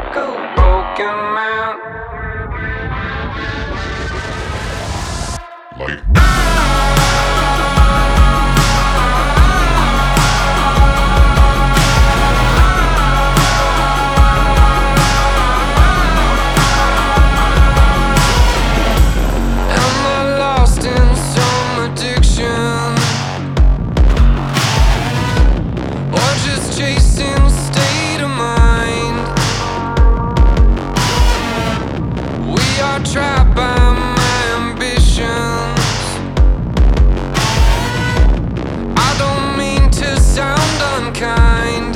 typical broken man. Am I lost in some addiction, or just chasing a state of mind? We are trapped by my ambitions. I don't mean to sound unkind.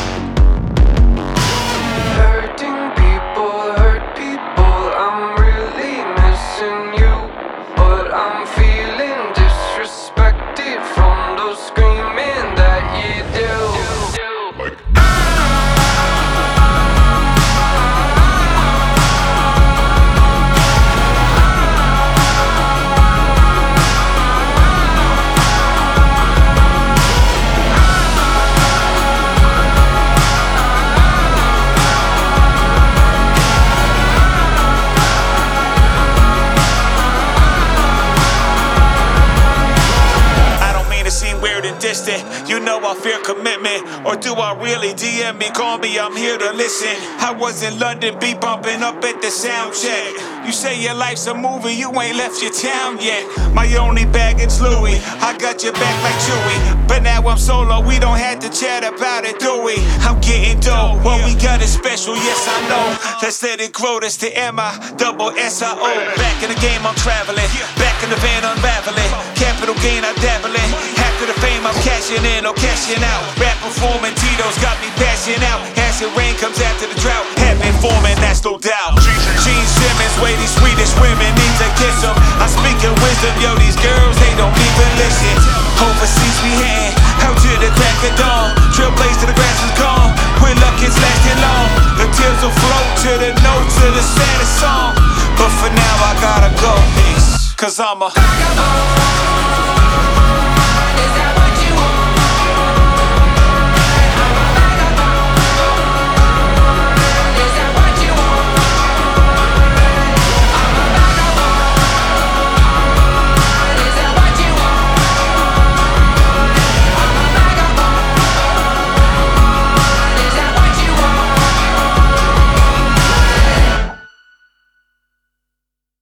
Hurting people hurt people. I'm really missing you, but I'm feeling disrespected from those screaming that you do. I don't mean to seem weird and distant. You know I fear commitment. Or do I really? DM me, call me, I'm here to listen. I was in London, be bumping up at the sound check. You say your life's a movie, you ain't left your town yet. My only baggage Louis, I got your back like Chewy. But now I'm solo, we don't have to chat about it, do we? I'm getting dope, what we got is special, yes I know. Let's let it grow, that's the M-I-double-S-I-O. Back in the game, I'm traveling. Back in the van, unraveling. Capital gain, I dabble in. After the fame, I'm cashing in or cashing out. Rap performing, Tito's got me passing out. Acid rain comes after the drought. Have been forming, that's no doubt. Gene Simmons, way these Swedish women need to kiss them. I speak in wisdom, yo, these girls, they don't even listen. Overseas we heading, out to the crack of dawn. Trailblaze till the grass is gone. With luck it's lasting long. The tears will flow to the notes of the saddest song. But for now I gotta go, cause I'm a